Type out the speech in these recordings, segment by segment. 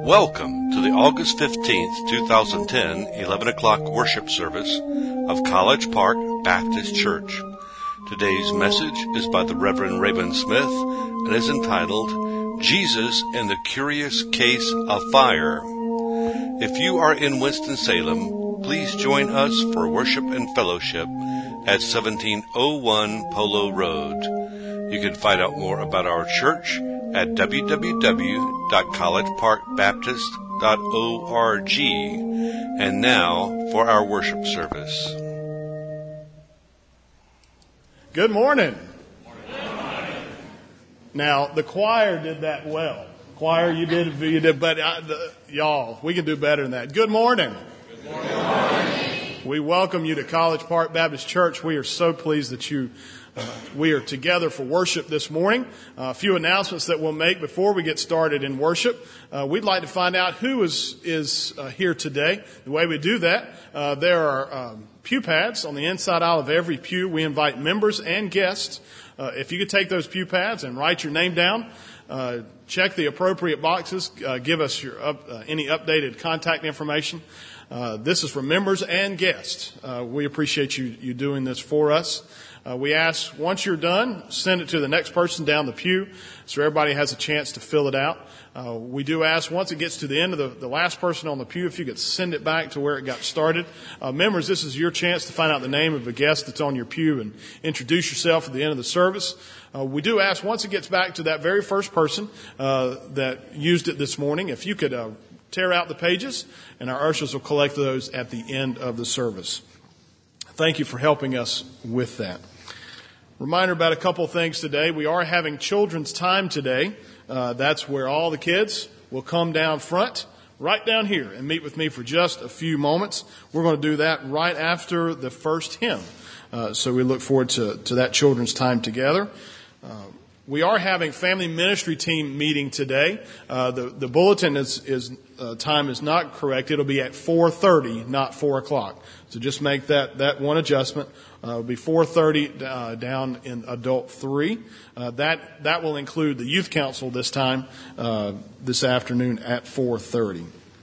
Welcome to the August 15th, 2010, 11 o'clock worship service of College Park Baptist Church. Today's message is by the Reverend Raymond Smith and is entitled, Jesus and the Curious Case of Fire. If you are in Winston-Salem, please join us for worship and fellowship at 1701 Polo Road. You can find out more about our church at www.collegeparkbaptist.org. And now for our worship service. Good morning. Good morning. Now, the choir did that well. Choir, you did, but y'all, we can do better than that. Good morning. Good morning. Good morning. We welcome you to College Park Baptist Church. We are so pleased that we are together for worship this morning. A few announcements that we'll make before we get started in worship. We'd like to find out who is here today. The way we do that, there are pew pads on the inside aisle of every pew. We invite members and guests. If you could take those pew pads and write your name down, check the appropriate boxes, give us your any updated contact information. This is for members and guests. We appreciate you doing this for us. We ask, once you're done, send it to the next person down the pew so everybody has a chance to fill it out. We do ask, once it gets to the end of the last person on the pew, if you could send it back to where it got started. Members, this is your chance to find out the name of a guest that's on your pew and introduce yourself at the end of the service. We do ask, once it gets back to that very first person that used it this morning, if you could tear out the pages, and our ushers will collect those at the end of the service. Thank you for helping us with that. Reminder about a couple of things today. We are having children's time today. That's where all the kids will come down front, right down here, and meet with me for just a few moments. We're going to do that right after the first hymn. So we look forward to that children's time together. We are having family ministry team meeting today. The bulletin time is not correct. It'll be at 4:30, not 4 o'clock. So just make that one adjustment. It'll be 4:30 down in Adult 3. That will include the youth council this time, this afternoon at 4:30.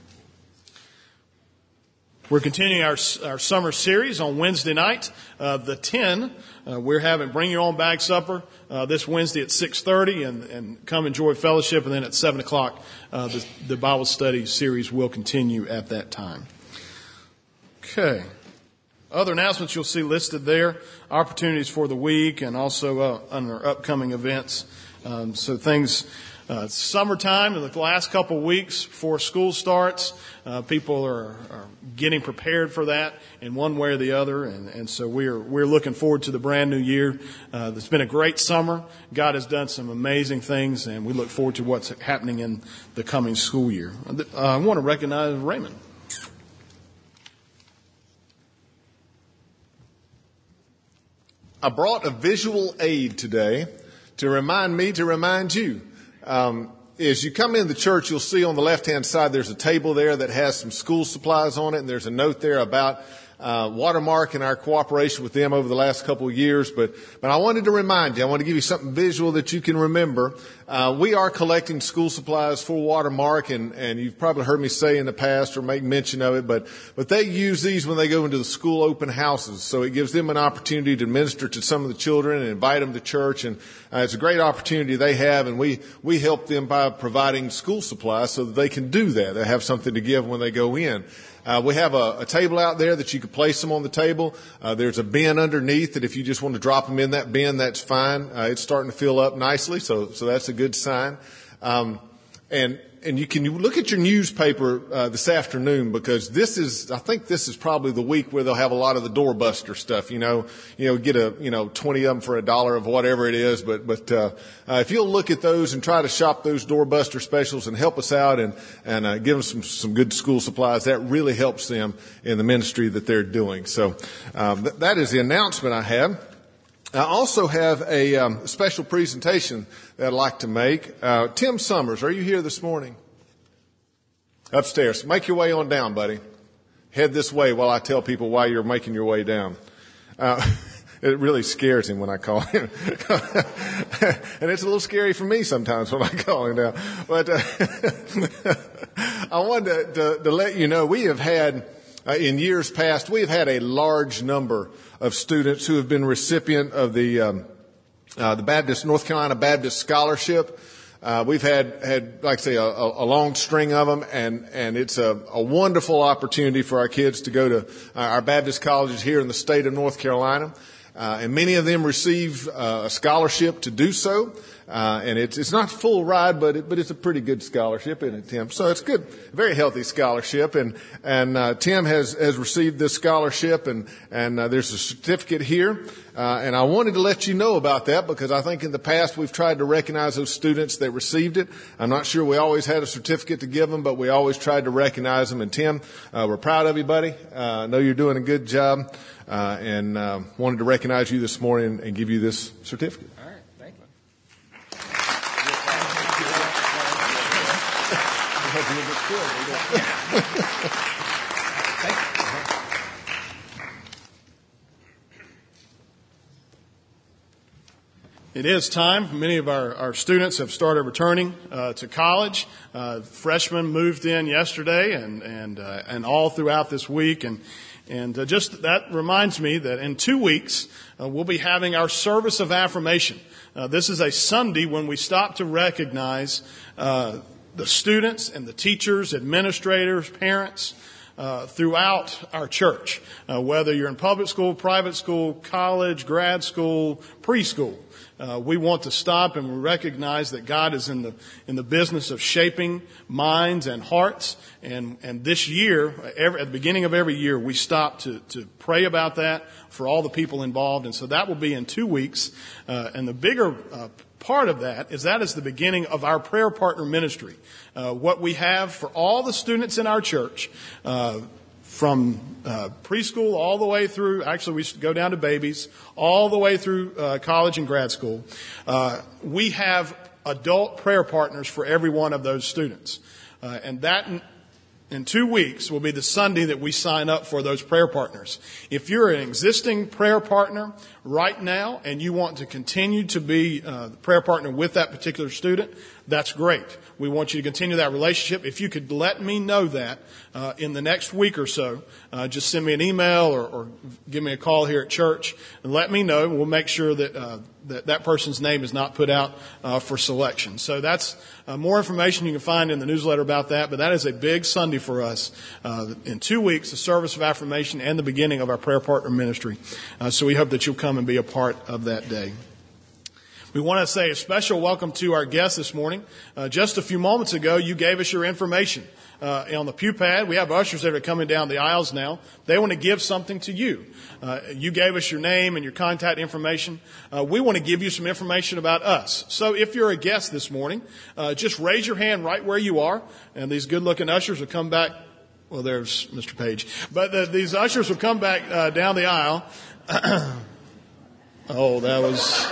We're continuing our summer series on Wednesday night. The 10, we're having Bring Your Own Bag Supper this Wednesday at 6:30 and come enjoy fellowship. And then at 7 o'clock, the Bible study series will continue at that time. Okay. Other announcements you'll see listed there, opportunities for the week and also on our upcoming events. So things... summertime, in the last couple of weeks before school starts, people are getting prepared for that in one way or the other, and so we're looking forward to the brand new year. It's been a great summer. God has done some amazing things, and we look forward to what's happening in the coming school year. I want to recognize Raymond. I brought a visual aid today to remind me to remind you. As you come in the church, you'll see on the left-hand side there's a table there that has some school supplies on it, and there's a note there about Watermark and our cooperation with them over the last couple of years. But I wanted to remind you, I want to give you something visual that you can remember. We are collecting school supplies for Watermark, and you've probably heard me say in the past or make mention of it, but they use these when they go into the school open houses. So it gives them an opportunity to minister to some of the children and invite them to church, and it's a great opportunity they have, and we help them by providing school supplies so that they can do that. They have something to give when they go in. We have a table out there that you can place them on the table. There's a bin underneath that if you just want to drop them in that bin, that's fine. It's starting to fill up nicely, so that's a good sign. And you can look at your newspaper this afternoon, because I think this is probably the week where they'll have a lot of the doorbuster stuff. Get 20 of them for $1 of whatever it is. But if you'll look at those and try to shop those doorbuster specials and help us out and give them some good school supplies, that really helps them in the ministry that they're doing. So that is the announcement I have. I also have a special presentation that I'd like to make. Tim Summers, are you here this morning? Upstairs. Make your way on down, buddy. Head this way while I tell people why you're making your way down. It really scares him when I call him. And it's a little scary for me sometimes when I call him now. But I wanted to let you know we have had, in years past, we have had a large number of students who have been recipient of the North Carolina Baptist Scholarship. We've had, like I say, a long string of them, and it's a wonderful opportunity for our kids to go to our Baptist colleges here in the state of North Carolina. And many of them receive a scholarship to do so. And it's not a full ride, but it's a pretty good scholarship, isn't it, Tim? So it's good, very healthy scholarship. And Tim has received this scholarship, and there's a certificate here. And I wanted to let you know about that because I think in the past we've tried to recognize those students that received it. I'm not sure we always had a certificate to give them, but we always tried to recognize them. And Tim, we're proud of you, buddy. I know you're doing a good job, and wanted to recognize you this morning and give you this certificate. All right, thank you. It is time. Many of our students have started returning to college. Freshmen moved in yesterday and all throughout this week. And just that reminds me that in 2 weeks, we'll be having our service of affirmation. This is a Sunday when we stop to recognize the students and the teachers, administrators, parents throughout our church, whether you're in public school, private school, college, grad school, preschool. We want to stop and recognize that God is in the business of shaping minds and hearts. And this year, at the beginning of every year, we stop to pray about that for all the people involved. And so that will be in 2 weeks. And the bigger part of that is the beginning of our prayer partner ministry. What we have for all the students in our church, from preschool all the way through, actually we go down to babies, all the way through college and grad school. We have adult prayer partners for every one of those students. And that in 2 weeks will be the Sunday that we sign up for those prayer partners. If you're an existing prayer partner right now and you want to continue to be the prayer partner with that particular student, that's great. We want you to continue that relationship. If you could let me know that in the next week or so, just send me an email or give me a call here at church and let me know. We'll make sure that that person's name is not put out for selection. So that's more information you can find in the newsletter about that. But that is a big Sunday for us. In 2 weeks, the service of affirmation and the beginning of our prayer partner ministry. So we hope that you'll come and be a part of that day. We want to say a special welcome to our guests this morning. Just a few moments ago, you gave us your information on the pew pad. We have ushers that are coming down the aisles now. They want to give something to you. You gave us your name and your contact information. We want to give you some information about us. So if you're a guest this morning, just raise your hand right where you are, and these good-looking ushers will come back. Well, there's Mr. Page. But these ushers will come back down the aisle. Oh, that was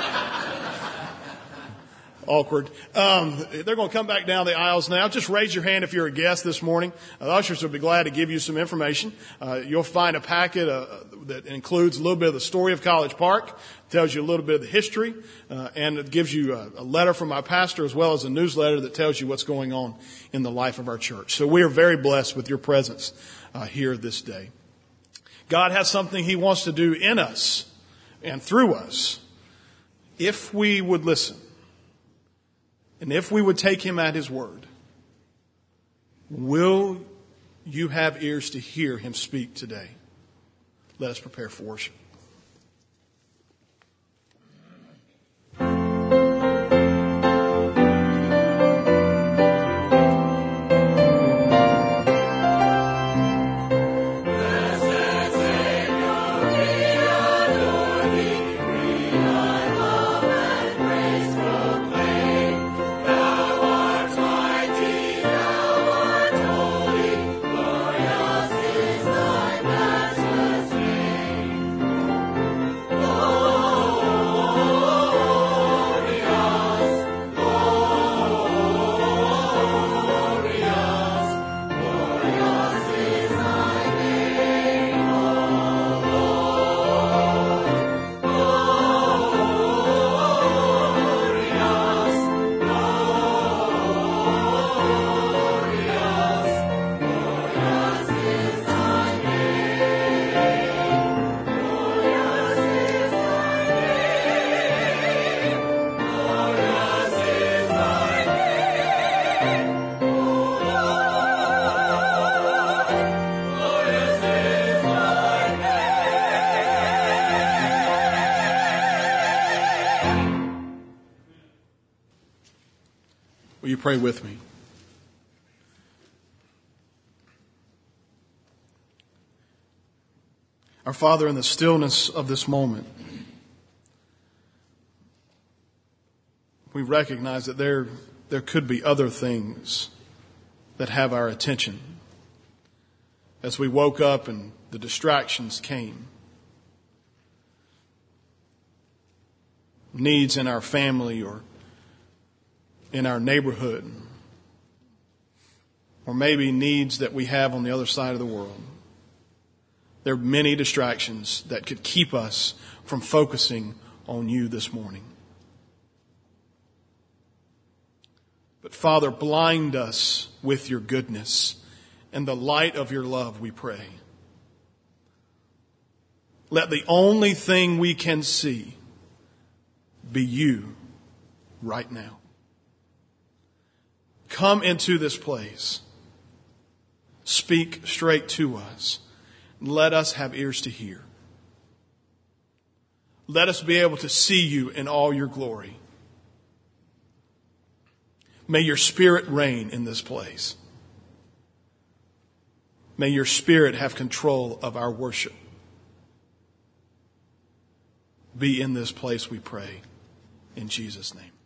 awkward. They're going to come back down the aisles now. Just raise your hand if you're a guest this morning. The ushers will be glad to give you some information. You'll find a packet that includes a little bit of the story of College Park, tells you a little bit of the history, and it gives you a letter from my pastor as well as a newsletter that tells you what's going on in the life of our church. So we are very blessed with your presence here this day. God has something He wants to do in us and through us if we would listen. And if we would take Him at His word, will you have ears to hear Him speak today? Let us prepare for worship. pray with me? Our Father, in the stillness of this moment, we recognize that there could be other things that have our attention. As we woke up and the distractions came, needs in our family or in our neighborhood, or maybe needs that we have on the other side of the world. There are many distractions that could keep us from focusing on you this morning. But Father, blind us with your goodness and the light of your love, we pray. Let the only thing we can see be you right now. Come into this place. Speak straight to us. Let us have ears to hear. Let us be able to see you in all your glory. May your Spirit reign in this place. May your Spirit have control of our worship. Be in this place, we pray. In Jesus' name.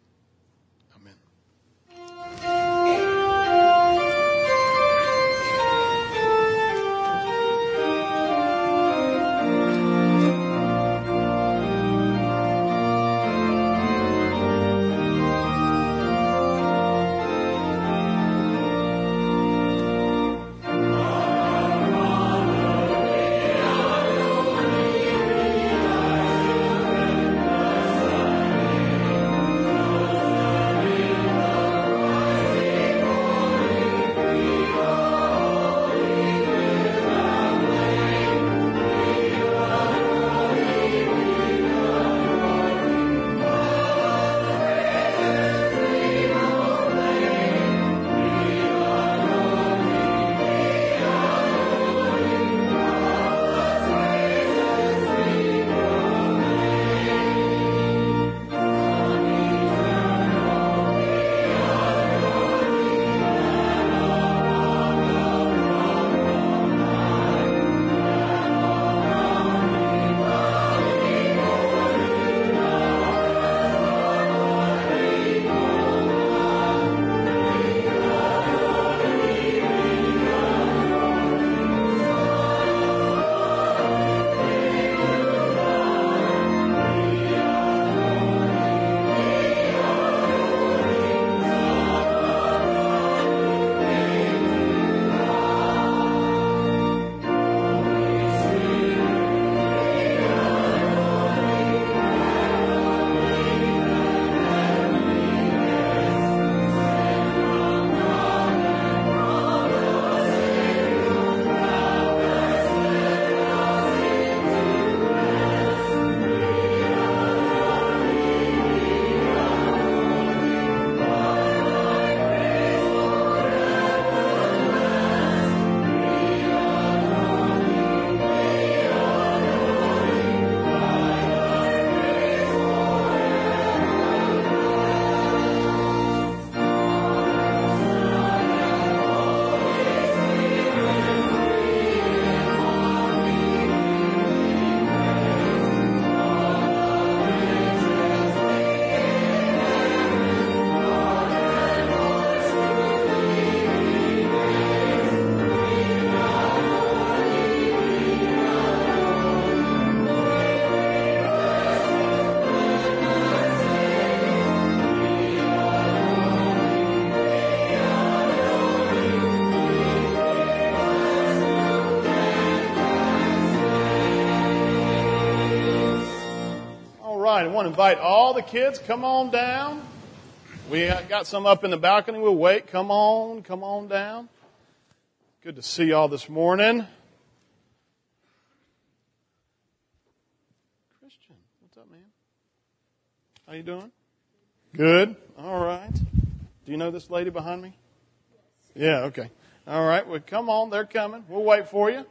I want to invite all the kids, come on down. We got some up in the balcony. We'll wait. Come on down. Good to see y'all this morning. Christian, what's up, man? How you doing? Good. All right. Do you know this lady behind me? Yeah, okay. All right. Well, come on. They're coming. We'll wait for you.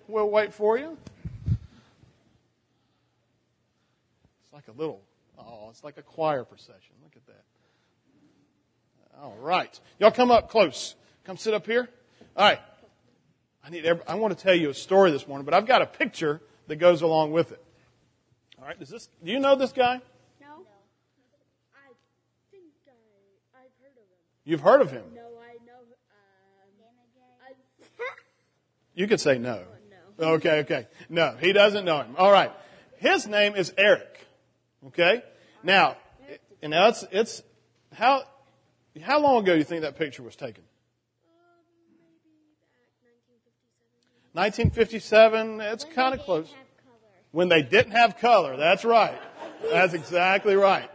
It's like a choir procession. Look at that. All right. Y'all come up close. Come sit up here. All right. I want to tell you a story this morning, but I've got a picture that goes along with it. All right. Do you know this guy? No. I think I've heard of him. You've heard of him? No, I know. You could say no. No. Okay. No, he doesn't know him. All right. His name is Eric. Okay. Now, it's how long ago do you think that picture was taken? Maybe back 1957. It's kind of close. When they didn't have color. That's right. That's exactly right.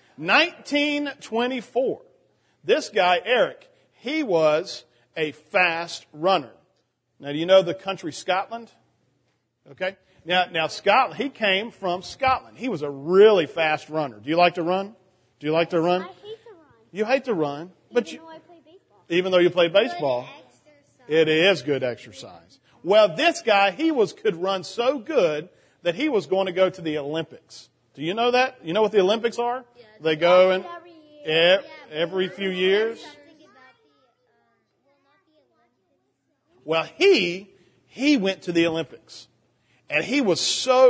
1924. This guy, Eric, he was a fast runner. Now, do you know the country Scotland? Okay. Now Scotland, he came from Scotland. He was a really fast runner. Do you like to run? Do you like to run? I hate to run. You hate to run, but Even though I play baseball. even though you play baseball, it is good exercise. Well, this guy, could run so good that he was going to go to the Olympics. Do you know that? You know what the Olympics are? Yeah, They go in every few years. Well, not the Olympics. Well, he went to the Olympics. And he was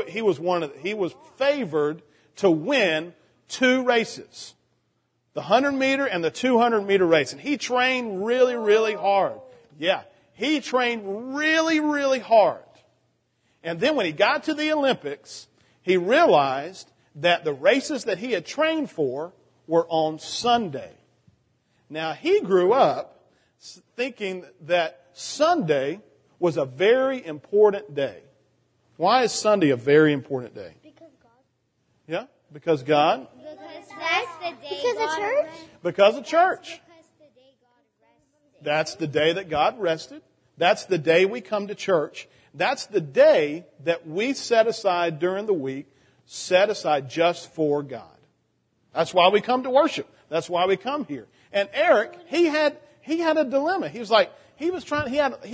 favored to win 2 races. The 100-meter and the 200-meter race. And he trained really, really hard. Yeah. He trained really, really hard. And then when he got to the Olympics, he realized that the races that he had trained for were on Sunday. Now, he grew up thinking that Sunday was a very important day. Why is Sunday a very important day? Because God. Yeah? Because God? Because that's the day. Because of church. Because of church. Because the day God rested. That's the day that God rested. That's the day we come to church. That's the day that we set aside during the week, set aside just for God. That's why we come to worship. That's why we come here. And Eric, he had a dilemma. He was trying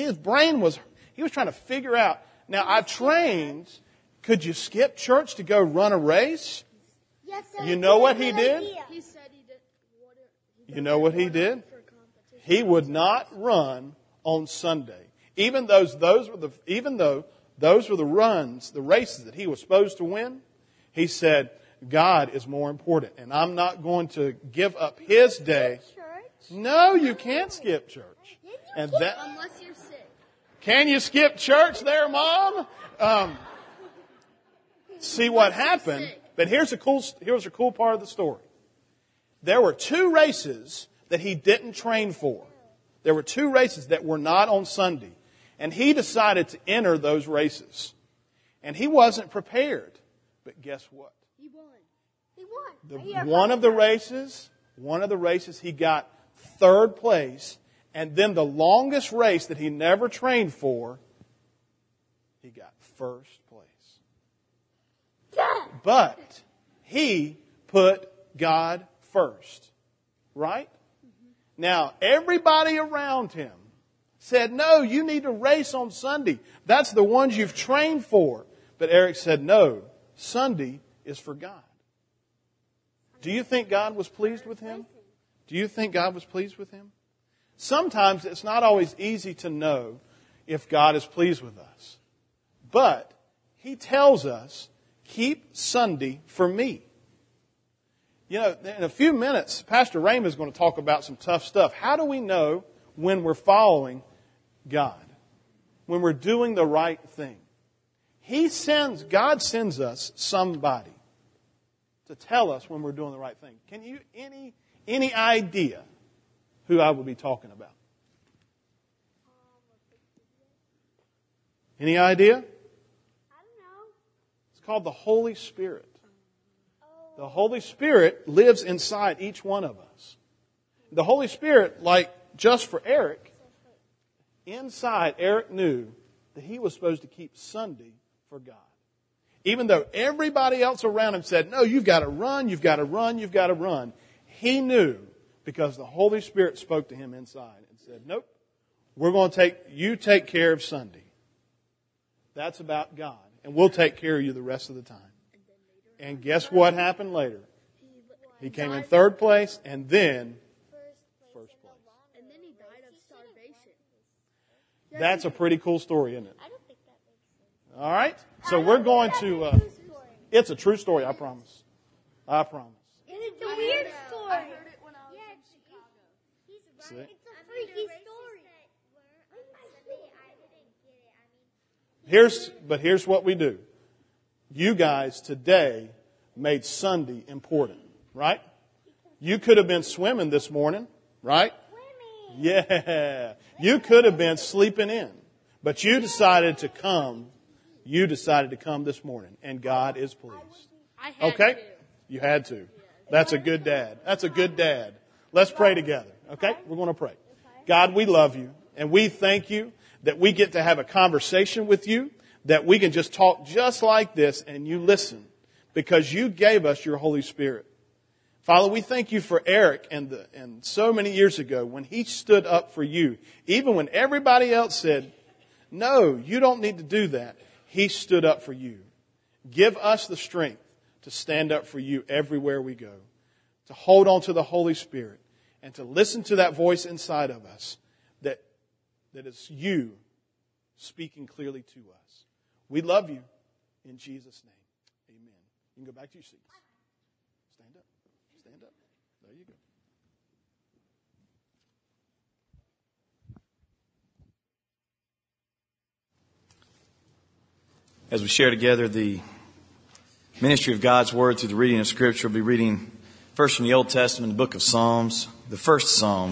to figure out, now I trained, could you skip church to go run a race? Yes, sir. You know what he did? He said he did. You know what he did? He would not run on Sunday. Even though those were the races that he was supposed to win, he said, God is more important, and I'm not going to give up his day. Church? No, you can't skip church. And Unless you're sick. Can you skip church there, Mom? See what happened. But here's a cool part of the story. There were 2 races that he didn't train for. There were 2 races that were not on Sunday. And he decided to enter those races. And he wasn't prepared. But guess what? He won. One of the races, he got 3rd place. And then the longest race that he never trained for, he got 1st place. But he put God first. Right? Now, everybody around him said, no, you need to race on Sunday. That's the ones you've trained for. But Eric said, no, Sunday is for God. Do you think God was pleased with him? Do you think God was pleased with him? Sometimes it's not always easy to know if God is pleased with us. But he tells us, keep Sunday for me. You know, in a few minutes, Pastor Raymond is going to talk about some tough stuff. How do we know when we're following God? When we're doing the right thing? God sends us somebody to tell us when we're doing the right thing. Can you, any idea who I will be talking about? Any idea? I don't know. It's called the Holy Spirit. The Holy Spirit lives inside each one of us. The Holy Spirit, like just for Eric, inside Eric knew that he was supposed to keep Sunday for God. Even though everybody else around him said, no, you've got to run, you've got to run, you've got to run. He knew because the Holy Spirit spoke to him inside and said, nope, we're going to take care of Sunday. That's about God. And we'll take care of you the rest of the time. And guess what happened later? He came in 3rd place and then died of starvation. That's a pretty cool story, isn't it? I don't think that makes sense. All right. So we're going to, it's a true story, I promise. I promise. It's a weird story. I heard it when I was in Chicago. He's See? right. It's a freaky story. Here's what we do. You guys today made Sunday important, right? You could have been swimming this morning, right? Swimming. Yeah. You could have been sleeping in, but you decided to come. You decided to come this morning, and God is pleased. I had Okay? to. You had to. That's a good dad. That's a good dad. Let's pray together. Okay? We're going to pray. God, we love you, and we thank you that we get to have a conversation with you, that we can just talk just like this, and you listen, because you gave us your Holy Spirit. Father, we thank you for Eric and so many years ago when he stood up for you, even when everybody else said, no, you don't need to do that. He stood up for you. Give us the strength to stand up for you everywhere we go, to hold on to the Holy Spirit, and to listen to that voice inside of us that is you speaking clearly to us. We love you in Jesus' name. Amen. You can go back to your seats. Stand up. Stand up. There you go. As we share together the ministry of God's Word through the reading of Scripture, we'll be reading first from the Old Testament, the book of Psalms, the first Psalm.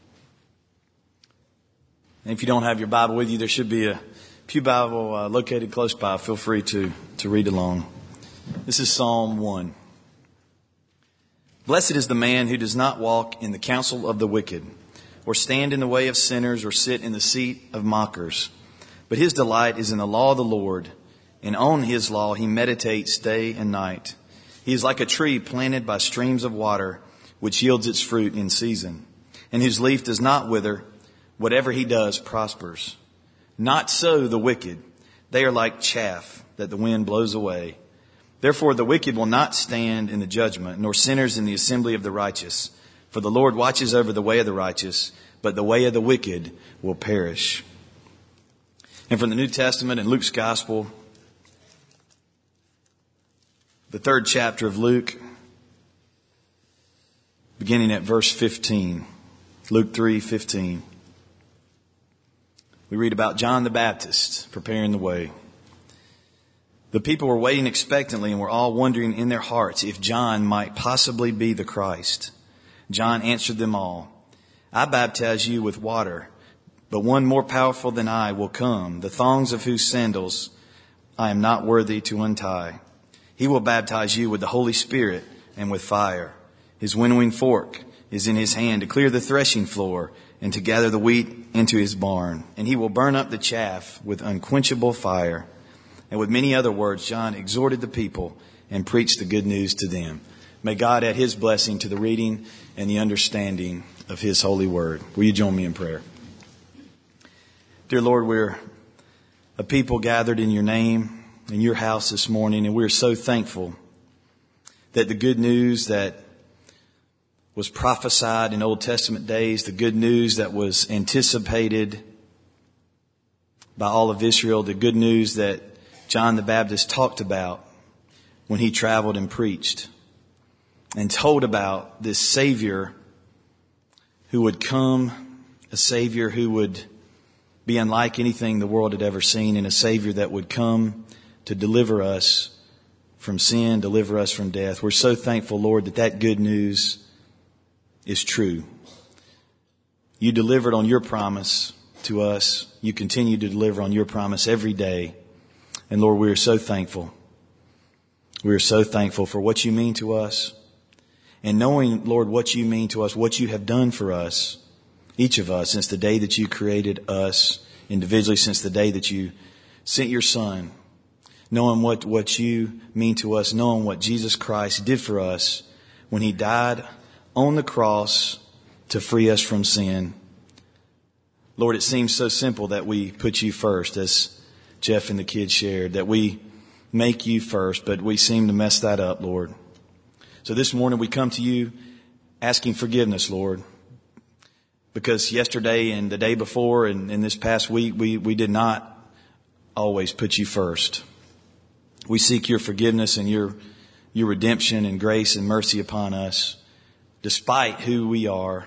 And if you don't have your Bible with you, there should be a pew Bible located close by. Feel free to read along. This is Psalm 1. Blessed is the man who does not walk in the counsel of the wicked, or stand in the way of sinners, or sit in the seat of mockers. But his delight is in the law of the Lord, and on his law he meditates day and night. He is like a tree planted by streams of water, which yields its fruit in season, and whose leaf does not wither. Whatever he does prospers. Not so the wicked. They are like chaff that the wind blows away. Therefore the wicked will not stand in the judgment, nor sinners in the assembly of the righteous. For the Lord watches over the way of the righteous, but the way of the wicked will perish. And from the New Testament in Luke's Gospel, the 3rd chapter of Luke, beginning at verse 15. Luke 3:15. We read about John the Baptist preparing the way. The people were waiting expectantly and were all wondering in their hearts if John might possibly be the Christ. John answered them all, I baptize you with water, but one more powerful than I will come, the thongs of whose sandals I am not worthy to untie. He will baptize you with the Holy Spirit and with fire. His winnowing fork is in his hand to clear the threshing floor and to gather the wheat into his barn. And he will burn up the chaff with unquenchable fire. And with many other words, John exhorted the people and preached the good news to them. May God add his blessing to the reading and the understanding of his holy word. Will you join me in prayer? Dear Lord, we're a people gathered in your name, in your house this morning, and we're so thankful that the good news that was prophesied in Old Testament days, the good news that was anticipated by all of Israel, the good news that John the Baptist talked about when he traveled and preached and told about this Savior who would come, a Savior who would be unlike anything the world had ever seen, and a Savior that would come to deliver us from sin, deliver us from death. We're so thankful, Lord, that that good news is true. You delivered on your promise to us. You continue to deliver on your promise every day. And Lord, we are so thankful. We are so thankful for what you mean to us. And knowing, Lord, what you mean to us, what you have done for us, each of us, since the day that you created us individually, since the day that you sent your Son, knowing what you mean to us, knowing what Jesus Christ did for us when he died on the cross to free us from sin. Lord, it seems so simple that we put you first, as Jeff and the kids shared, that we make you first, but we seem to mess that up, Lord. So this morning we come to you asking forgiveness, Lord, because yesterday and the day before and this past week, we did not always put you first. We seek your forgiveness and your redemption and grace and mercy upon us, despite who we are,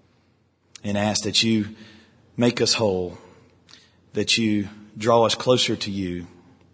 and ask that you make us whole, that you draw us closer to you,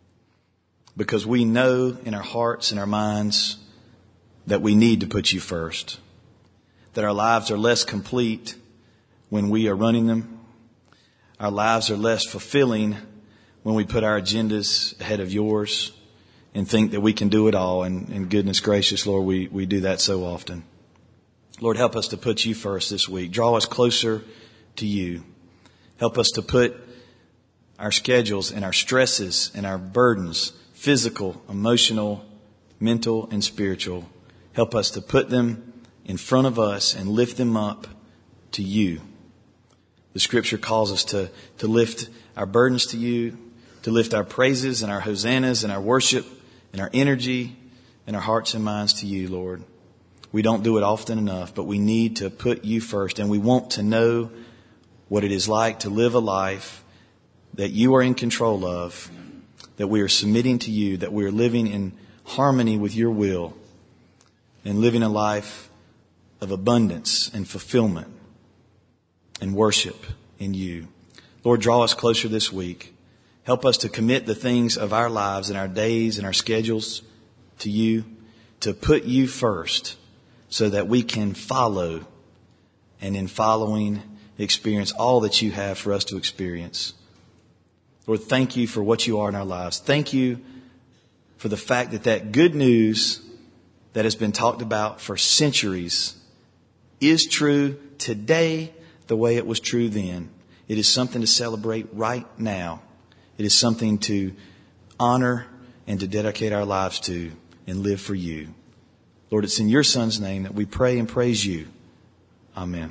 because we know in our hearts and our minds that we need to put you first, that our lives are less complete when we are running them. Our lives are less fulfilling when we put our agendas ahead of yours and think that we can do it all. And goodness gracious, Lord, we do that so often. Lord, help us to put you first this week. Draw us closer to you. Help us to put our schedules and our stresses and our burdens, physical, emotional, mental, and spiritual. Help us to put them in front of us and lift them up to you. The scripture calls us to lift our burdens to you, to lift our praises and our hosannas and our worship and our energy and our hearts and minds to you, Lord. We don't do it often enough, but we need to put you first, and we want to know what it is like to live a life that you are in control of, that we are submitting to you, that we are living in harmony with your will, and living a life of abundance and fulfillment and worship in you. Lord, draw us closer this week. Help us to commit the things of our lives and our days and our schedules to you, to put you first, so that we can follow, and in following, experience all that you have for us to experience. Lord, thank you for what you are in our lives. Thank you for the fact that good news that has been talked about for centuries is true today the way it was true then. It is something to celebrate right now. It is something to honor and to dedicate our lives to and live for you. Lord, it's in your Son's name that we pray and praise you. Amen.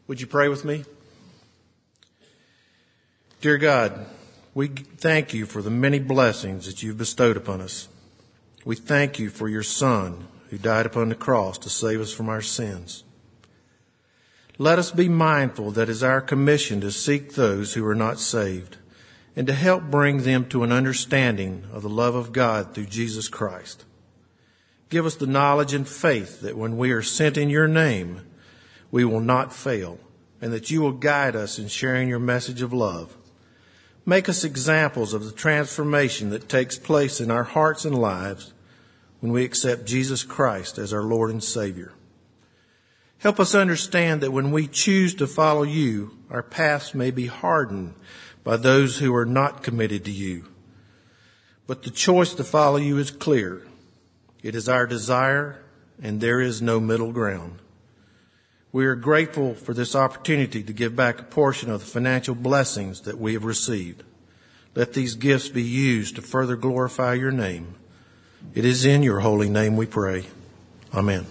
Would you pray with me? Dear God, we thank you for the many blessings that you've bestowed upon us. We thank you for your Son who died upon the cross to save us from our sins. Let us be mindful that it is our commission to seek those who are not saved and to help bring them to an understanding of the love of God through Jesus Christ. Give us the knowledge and faith that when we are sent in your name, we will not fail, and that you will guide us in sharing your message of love. Make us examples of the transformation that takes place in our hearts and lives when we accept Jesus Christ as our Lord and Savior. Help us understand that when we choose to follow you, our paths may be hardened by those who are not committed to you. But the choice to follow you is clear. It is our desire, and there is no middle ground. We are grateful for this opportunity to give back a portion of the financial blessings that we have received. Let these gifts be used to further glorify your name. It is in your holy name we pray. Amen.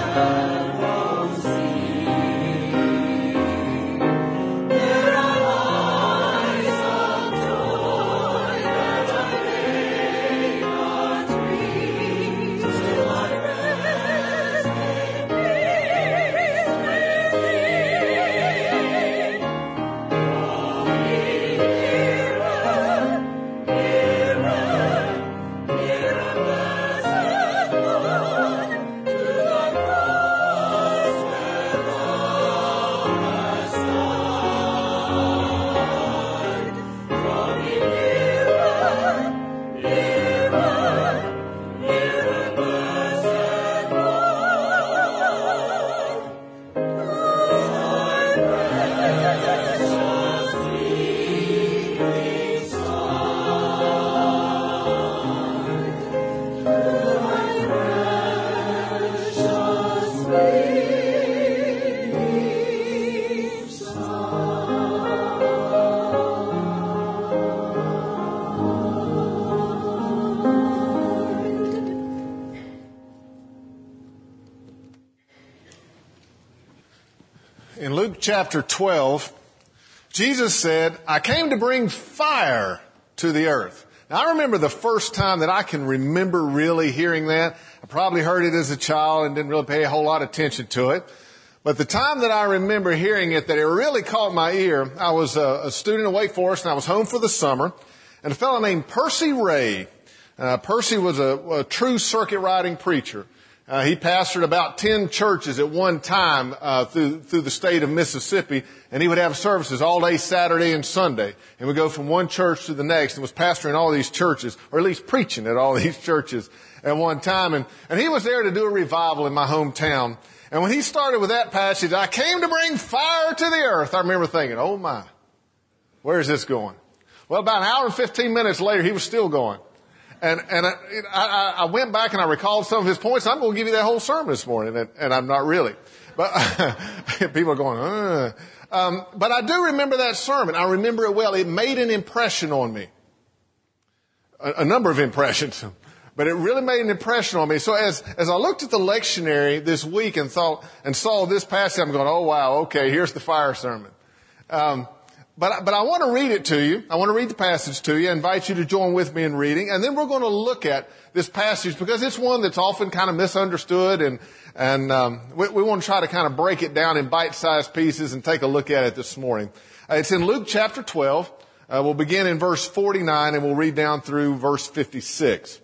In Luke chapter 12, Jesus said, I came to bring fire to the earth. Now, I remember the first time that I can remember really hearing that. I probably heard it as a child and didn't really pay a whole lot of attention to it. But the time that I remember hearing it, that it really caught my ear, I was a student at Wake Forest and I was home for the summer. And a fellow named Percy Ray, Percy was a true circuit riding preacher. He pastored about 10 churches at one time through the state of Mississippi, and he would have services all day Saturday and Sunday. And would go from one church to the next and was pastoring all these churches, or at least preaching at all these churches at one time. And he was there to do a revival in my hometown. And when he started with that passage, I came to bring fire to the earth, I remember thinking, oh my, where is this going? Well, about an hour and 15 minutes later, he was still going. And I went back and I recalled some of his points. I'm going to give you that whole sermon this morning, and I'm not really. But people are going, but I do remember that sermon. I remember it well. It made an impression on me. A number of impressions. But it really made an impression on me. So as I looked at the lectionary this week and saw this passage, I'm going, oh wow, okay, here's the fire sermon. But I want to read it to you. I want to read the passage to you. I invite you to join with me in reading. And then we're going to look at this passage because it's one that's often kind of misunderstood. And we want to try to kind of break it down in bite-sized pieces and take a look at it this morning. It's in Luke chapter 12. We'll begin in verse 49 and we'll read down through verse 56.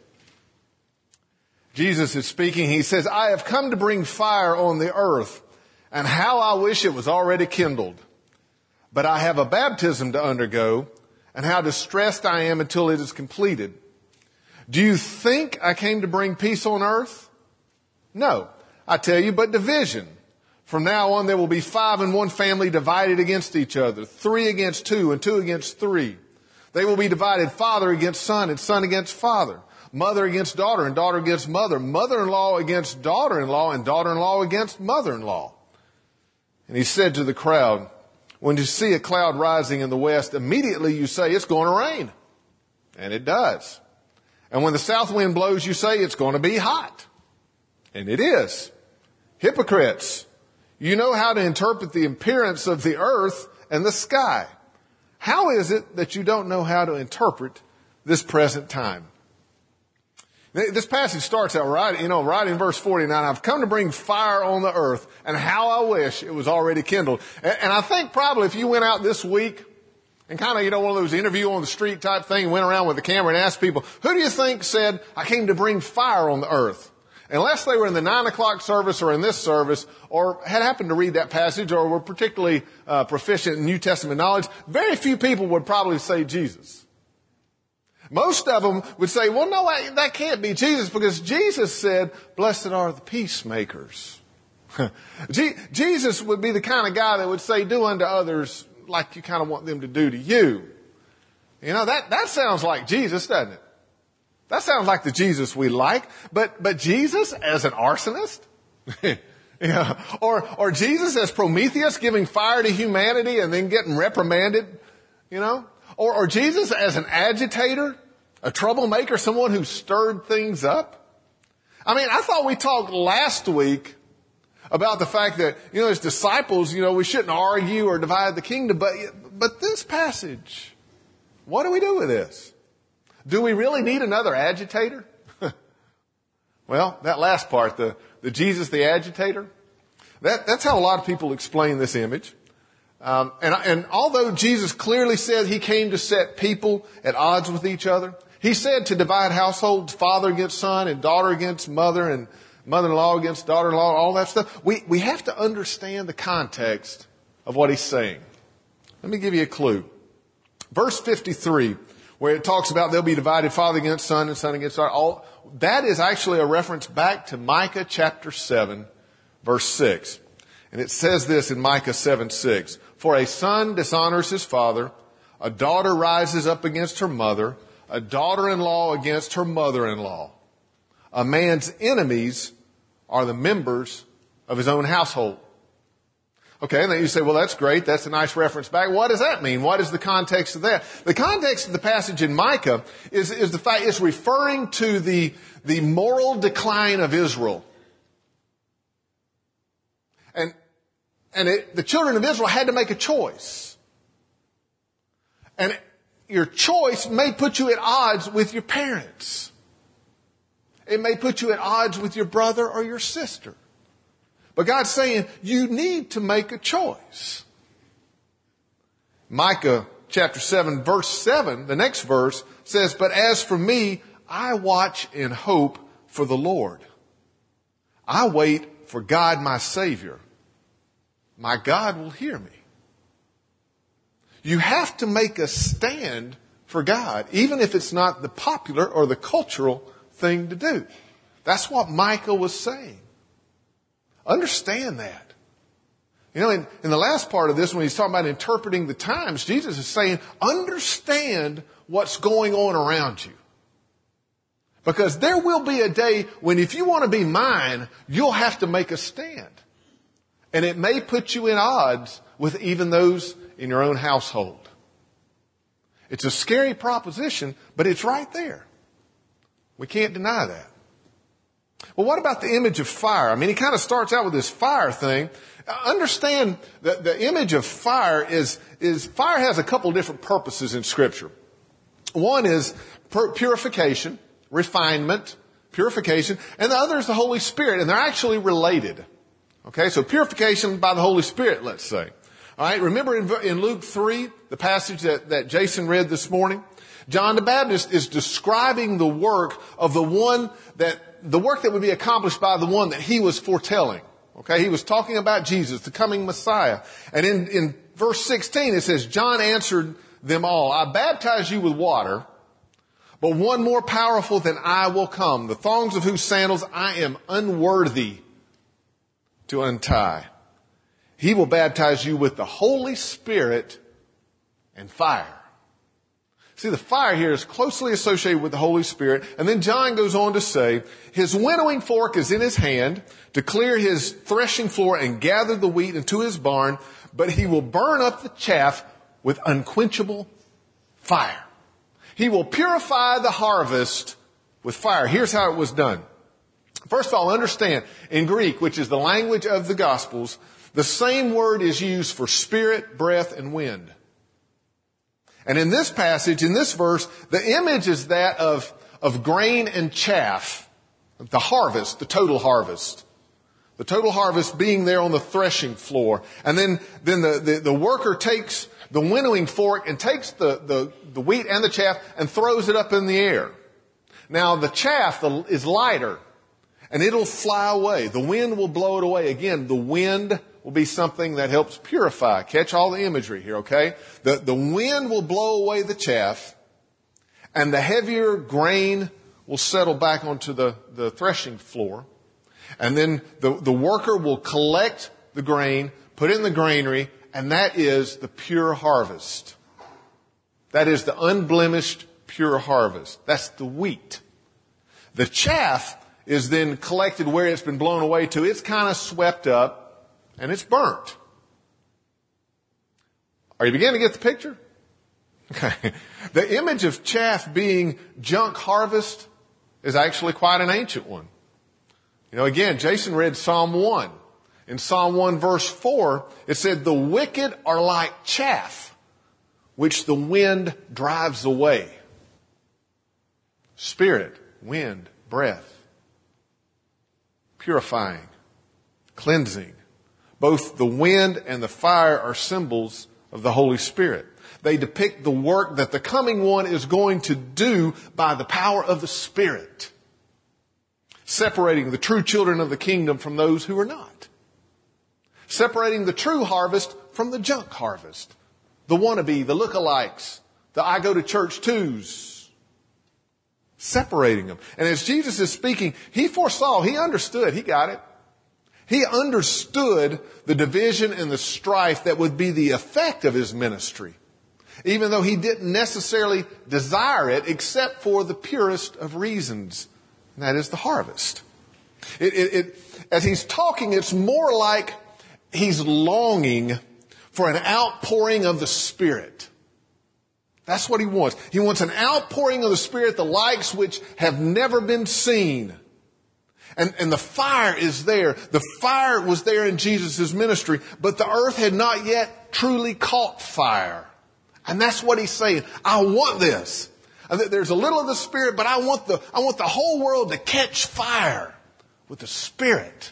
Jesus is speaking. He says, I have come to bring fire on the earth, and how I wish it was already kindled. But I have a baptism to undergo, and how distressed I am until it is completed. Do you think I came to bring peace on earth? No, I tell you, but division. From now on there will be 5 in one family divided against each other, 3 against 2, and 2 against 3. They will be divided father against son, and son against father, mother against daughter, and daughter against mother, mother-in-law against daughter-in-law, and daughter-in-law against mother-in-law. And he said to the crowd, when you see a cloud rising in the west, immediately you say it's going to rain. And it does. And when the south wind blows, you say it's going to be hot. And it is. Hypocrites, you know how to interpret the appearance of the earth and the sky. How is it that you don't know how to interpret this present time? This passage starts out right in verse 49. I've come to bring fire on the earth, and how I wish it was already kindled. And I think probably if you went out this week and kind of, one of those interview on the street type thing, went around with the camera and asked people, who do you think said, I came to bring fire on the earth? Unless they were in the 9 o'clock service or in this service, or had happened to read that passage, or were particularly proficient in New Testament knowledge, very few people would probably say Jesus. Most of them would say, well, no, that can't be Jesus, because Jesus said, blessed are the peacemakers. Jesus would be the kind of guy that would say, do unto others like you kind of want them to do to you. That sounds like Jesus, doesn't it? That sounds like the Jesus we like. But Jesus as an arsonist? Or Jesus as Prometheus giving fire to humanity and then getting reprimanded, Or Jesus as an agitator, a troublemaker, someone who stirred things up. I thought we talked last week about the fact that, as disciples, we shouldn't argue or divide the kingdom. But this passage, what do we do with this? Do we really need another agitator? Well, that last part, the Jesus the agitator, that's how a lot of people explain this image. And although Jesus clearly said he came to set people at odds with each other, he said to divide households, father against son and daughter against mother and mother-in-law against daughter-in-law, all that stuff. We have to understand the context of what he's saying. Let me give you a clue. Verse 53, where it talks about they'll be divided father against son and son against daughter, that is actually a reference back to Micah chapter 7, verse 6. And it says this in Micah 7:6. For a son dishonors his father, a daughter rises up against her mother, a daughter-in-law against her mother-in-law. A man's enemies are the members of his own household. Okay, and then you say, well, that's great. That's a nice reference back. What does that mean? What is the context of that? The context of the passage in Micah is the fact it's referring to the moral decline of Israel. And the children of Israel had to make a choice. And your choice may put you at odds with your parents. It may put you at odds with your brother or your sister. But God's saying you need to make a choice. Micah chapter 7 verse 7, the next verse says, but as for me, I watch in hope for the Lord. I wait for God my Savior. My God will hear me. You have to make a stand for God, even if it's not the popular or the cultural thing to do. That's what Micah was saying. Understand that. In the last part of this, when he's talking about interpreting the times, Jesus is saying, understand what's going on around you. Because there will be a day when if you want to be mine, you'll have to make a stand. And it may put you in odds with even those in your own household. It's a scary proposition, but it's right there. We can't deny that. Well, what about the image of fire? I mean, he kind of starts out with this fire thing. Understand that the image of fire is fire has a couple different purposes in Scripture. One is purification, refinement, purification, and the other is the Holy Spirit, and they're actually related. Okay, so purification by the Holy Spirit, let's say. All right, remember in Luke 3, the passage that Jason read this morning? John the Baptist is describing the work of the work that would be accomplished by the one that he was foretelling. Okay, he was talking about Jesus, the coming Messiah. And in verse 16 it says, John answered them all, I baptize you with water, but one more powerful than I will come, the thongs of whose sandals I am unworthy to untie. He will baptize you with the Holy Spirit and fire. See, the fire here is closely associated with the Holy Spirit. And then John goes on to say, his winnowing fork is in his hand to clear his threshing floor and gather the wheat into his barn, but he will burn up the chaff with unquenchable fire. He will purify the harvest with fire. Here's how it was done. First of all, understand, in Greek, which is the language of the Gospels, the same word is used for spirit, breath, and wind. And in this passage, in this verse, the image is that of grain and chaff, the harvest, the total harvest. The total harvest being there on the threshing floor. And then the worker takes the winnowing fork and takes the wheat and the chaff and throws it up in the air. Now, the chaff is lighter. And it'll fly away. The wind will blow it away. Again, the wind will be something that helps purify. Catch all the imagery here, okay? The wind will blow away the chaff, and the heavier grain will settle back onto the threshing floor. And then the worker will collect the grain, put it in the granary, and that is the pure harvest. That is the unblemished pure harvest. That's the wheat. The chaff is then collected where it's been blown away to. It's kind of swept up and it's burnt. Are you beginning to get the picture? Okay. The image of chaff being junk harvest is actually quite an ancient one. Again, Jason read Psalm 1. In Psalm 1 verse 4, it said, the wicked are like chaff, which the wind drives away. Spirit, wind, breath, purifying, cleansing. Both the wind and the fire are symbols of the Holy Spirit. They depict the work that the coming one is going to do by the power of the Spirit, separating the true children of the kingdom from those who are not, separating the true harvest from the junk harvest, the wannabe, the lookalikes, the I go to church twos, separating them. And as Jesus is speaking, he foresaw, he understood, he got it. He understood the division and the strife that would be the effect of his ministry, even though he didn't necessarily desire it except for the purest of reasons, and that is the harvest. As he's talking, it's more like he's longing for an outpouring of the Spirit. That's what he wants. He wants an outpouring of the Spirit, the likes which have never been seen. And the fire is there. The fire was there in Jesus' ministry, but the earth had not yet truly caught fire. And that's what he's saying. I want this. There's a little of the Spirit, but I want the whole world to catch fire with the Spirit.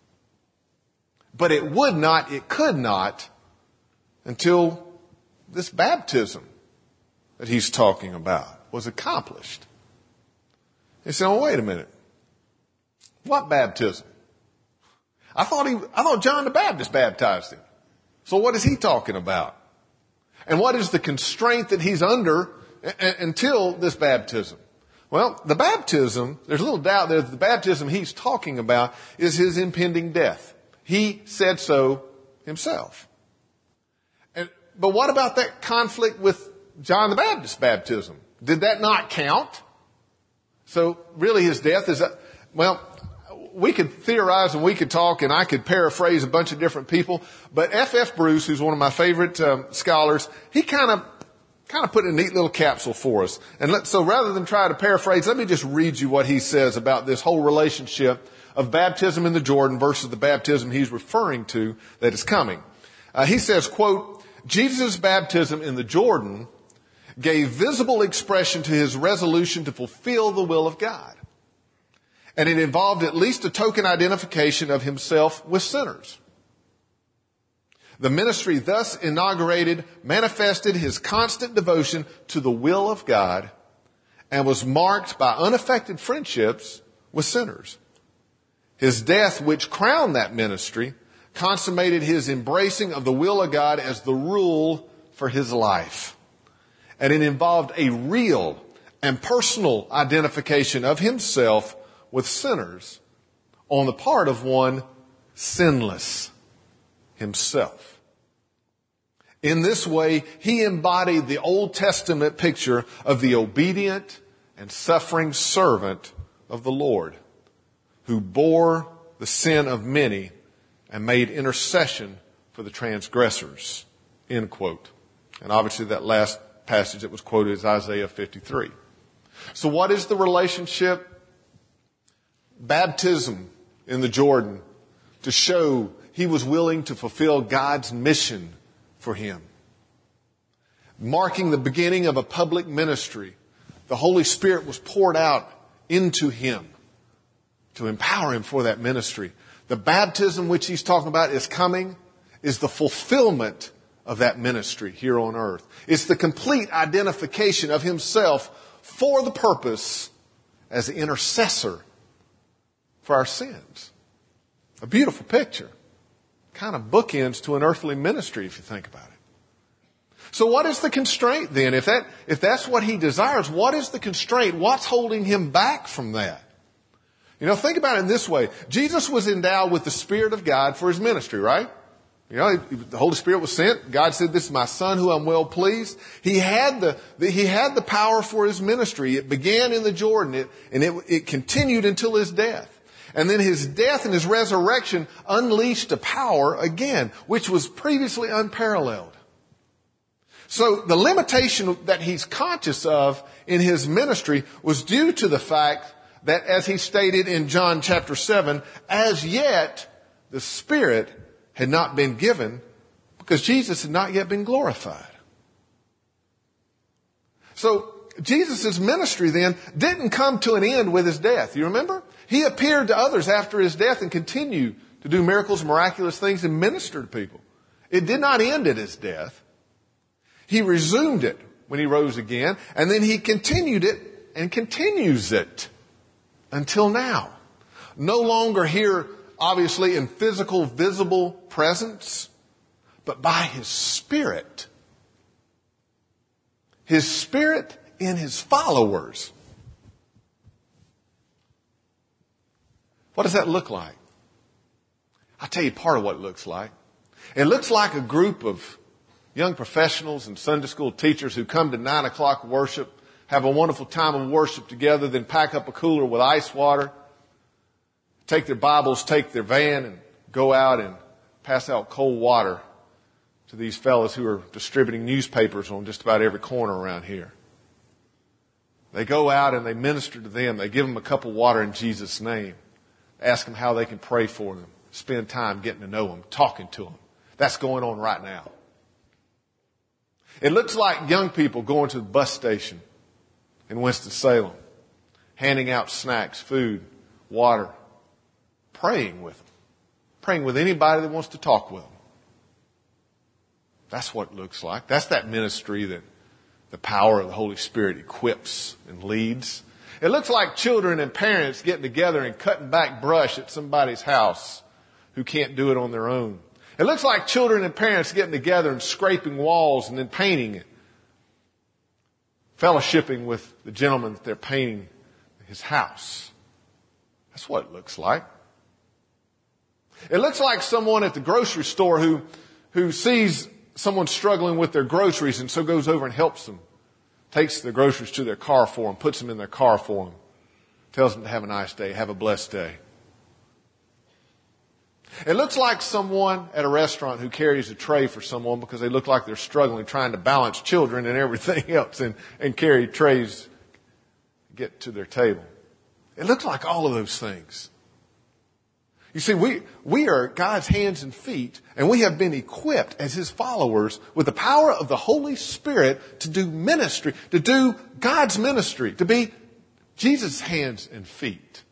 But it could not, until this baptism that he's talking about was accomplished. He said, oh, wait a minute. What baptism? I thought John the Baptist baptized him. So what is he talking about? And what is the constraint that he's under until this baptism? Well, the baptism, there's a little doubt there that the baptism he's talking about is his impending death. He said so himself. But what about that conflict with John the Baptist's baptism? Did that not count? So really his death is, we could theorize and we could talk and I could paraphrase a bunch of different people, but F.F. Bruce, who's one of my favorite scholars, he kind of put a neat little capsule for us. And so rather than try to paraphrase, let me just read you what he says about this whole relationship of baptism in the Jordan versus the baptism he's referring to that is coming. He says, quote, Jesus' baptism in the Jordan gave visible expression to his resolution to fulfill the will of God. And it involved at least a token identification of himself with sinners. The ministry thus inaugurated manifested his constant devotion to the will of God and was marked by unaffected friendships with sinners. His death, which crowned that ministry, consummated his embracing of the will of God as the rule for his life. And it involved a real and personal identification of himself with sinners on the part of one sinless himself. In this way, he embodied the Old Testament picture of the obedient and suffering servant of the Lord, who bore the sin of many and made intercession for the transgressors. End quote. And obviously that last passage that was quoted is Isaiah 53. So what is the relationship? Baptism in the Jordan to show he was willing to fulfill God's mission for him. Marking the beginning of a public ministry, the Holy Spirit was poured out into him to empower him for that ministry. The baptism which he's talking about is coming, is the fulfillment of that ministry here on earth. It's the complete identification of himself for the purpose as the intercessor for our sins. A beautiful picture. Kind of bookends to an earthly ministry if you think about it. So what is the constraint then? If that's what he desires, what is the constraint? What's holding him back from that? Think about it in this way. Jesus was endowed with the Spirit of God for his ministry, right? The Holy Spirit was sent. God said, this is my son who I'm well pleased. He had the power for his ministry. It began in the Jordan and it continued until his death. And then his death and his resurrection unleashed a power again, which was previously unparalleled. So the limitation that he's conscious of in his ministry was due to the fact that, as he stated in John chapter 7, as yet the Spirit had not been given because Jesus had not yet been glorified. So Jesus' ministry then didn't come to an end with his death. You remember? He appeared to others after his death and continued to do miracles, miraculous things, and minister to people. It did not end at his death. He resumed it when he rose again, and then he continued it and continues it until now. No longer here, obviously, in physical, visible presence, but by his Spirit. His Spirit in his followers. What does that look like? I'll tell you part of what it looks like. It looks like a group of young professionals and Sunday school teachers who come to 9 o'clock worship, have a wonderful time of worship together, then pack up a cooler with ice water, take their Bibles, take their van, and go out and pass out cold water to these fellows who are distributing newspapers on just about every corner around here. They go out and they minister to them. They give them a cup of water in Jesus' name. Ask them how they can pray for them. Spend time getting to know them, talking to them. That's going on right now. It looks like young people going to the bus station in Winston-Salem, handing out snacks, food, water, praying with them, praying with anybody that wants to talk with them. That's what it looks like. That's that ministry that the power of the Holy Spirit equips and leads. It looks like children and parents getting together and cutting back brush at somebody's house who can't do it on their own. It looks like children and parents getting together and scraping walls and then painting it. Fellowshipping with the gentleman that they're painting his house. That's what it looks like. It looks like someone at the grocery store who sees someone struggling with their groceries and so goes over and helps them. Takes the groceries to their car for them, puts them in their car for them. Tells them to have a nice day, have a blessed day. It looks like someone at a restaurant who carries a tray for someone because they look like they're struggling trying to balance children and everything else and carry trays to get to their table. It looks like all of those things. You see, we are God's hands and feet, and we have been equipped as His followers with the power of the Holy Spirit to do ministry, to do God's ministry, to be Jesus' hands and feet.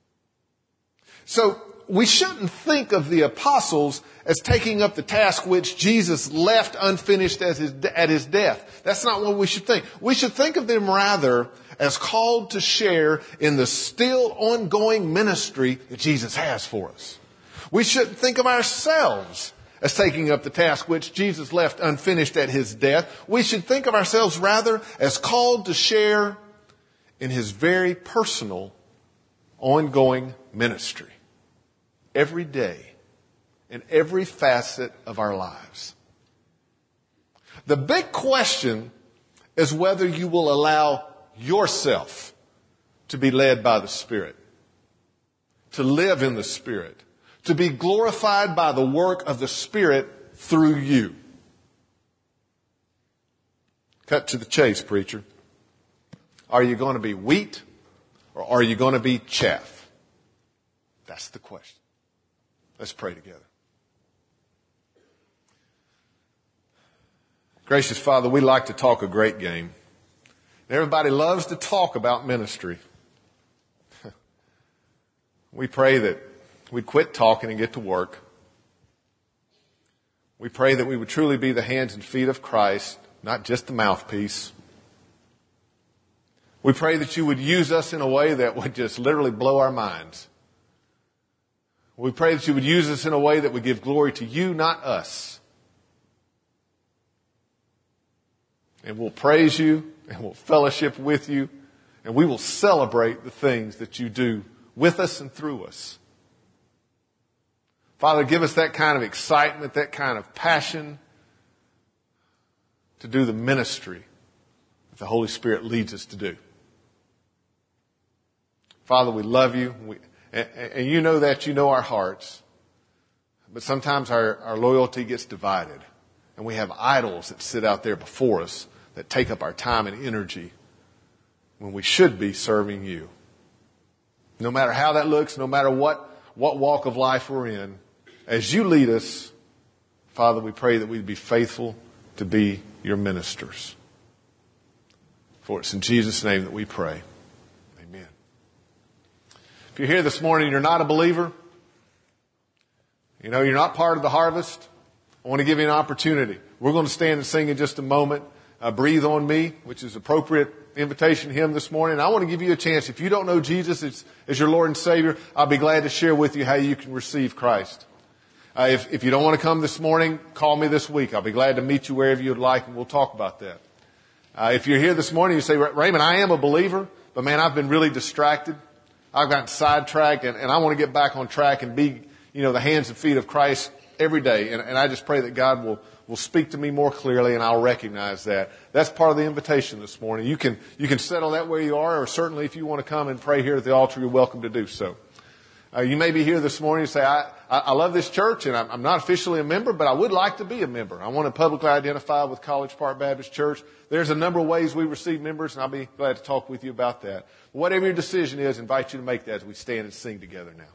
So we shouldn't think of the apostles as taking up the task which Jesus left unfinished at his death. That's not what we should think. We should think of them rather as called to share in the still ongoing ministry that Jesus has for us. We shouldn't think of ourselves as taking up the task which Jesus left unfinished at his death. We should think of ourselves rather as called to share in his very personal, ongoing ministry. Every day, in every facet of our lives. The big question is whether you will allow yourself to be led by the Spirit, to live in the Spirit, to be glorified by the work of the Spirit through you. Cut to the chase, preacher. Are you going to be wheat or are you going to be chaff? That's the question. Let's pray together. Gracious Father, we like to talk a great game. Everybody loves to talk about ministry. We pray that we'd quit talking and get to work. We pray that we would truly be the hands and feet of Christ, not just the mouthpiece. We pray that you would use us in a way that would just literally blow our minds. We pray that you would use us in a way that would give glory to you, not us. And we'll praise you, and we'll fellowship with you, and we will celebrate the things that you do with us and through us. Father, give us that kind of excitement, that kind of passion to do the ministry that the Holy Spirit leads us to do. Father, we love you. And you know that, you know our hearts. But sometimes our loyalty gets divided. And we have idols that sit out there before us that take up our time and energy when we should be serving you. No matter how that looks, no matter what walk of life we're in, as you lead us, Father, we pray that we'd be faithful to be your ministers. For it's in Jesus' name that we pray. Amen. If you're here this morning and you're not a believer, you're not part of the harvest, I want to give you an opportunity. We're going to stand and sing in just a moment. Breathe on Me, which is appropriate invitation hymn this morning. I want to give you a chance. If you don't know Jesus as your Lord and Savior, I'll be glad to share with you how you can receive Christ. If you don't want to come this morning, call me this week. I'll be glad to meet you wherever you'd like, and we'll talk about that. If you're here this morning, you say, Raymond, I am a believer, but man, I've been really distracted. I've gotten sidetracked, and I want to get back on track and be, the hands and feet of Christ every day. And I just pray that God will speak to me more clearly, and I'll recognize that. That's part of the invitation this morning. You can settle that where you are, or certainly if you want to come and pray here at the altar, you're welcome to do so. You may be here this morning and say, I love this church, and I'm not officially a member, but I would like to be a member. I want to publicly identify with College Park Baptist Church. There's a number of ways we receive members, and I'll be glad to talk with you about that. Whatever your decision is, I invite you to make that as we stand and sing together now.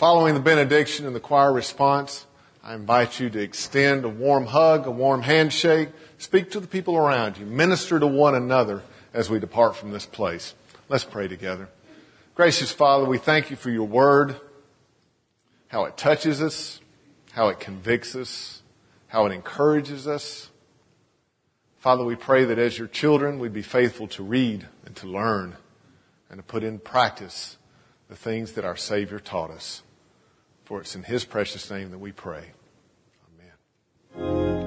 Following the benediction and the choir response, I invite you to extend a warm hug, a warm handshake, speak to the people around you, minister to one another as we depart from this place. Let's pray together. Gracious Father, we thank you for your word, how it touches us, how it convicts us, how it encourages us. Father, we pray that as your children, we'd be faithful to read and to learn and to put in practice the things that our Savior taught us. For it's in his precious name that we pray. Amen.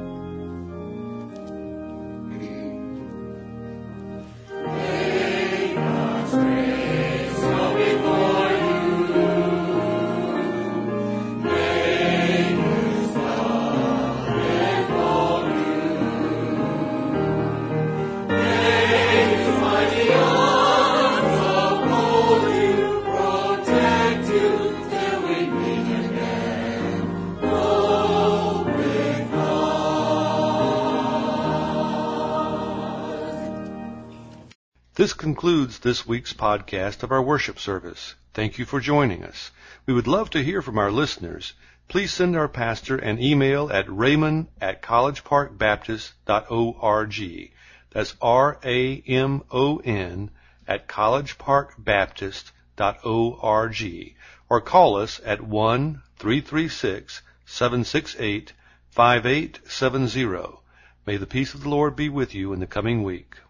This concludes this week's podcast of our worship service. Thank you for joining us. We would love to hear from our listeners. Please send our pastor an email at raymond@collegeparkbaptist.org. That's RAMON @collegeparkbaptist.org. Or call us at 1-336-768-5870. May the peace of the Lord be with you in the coming week.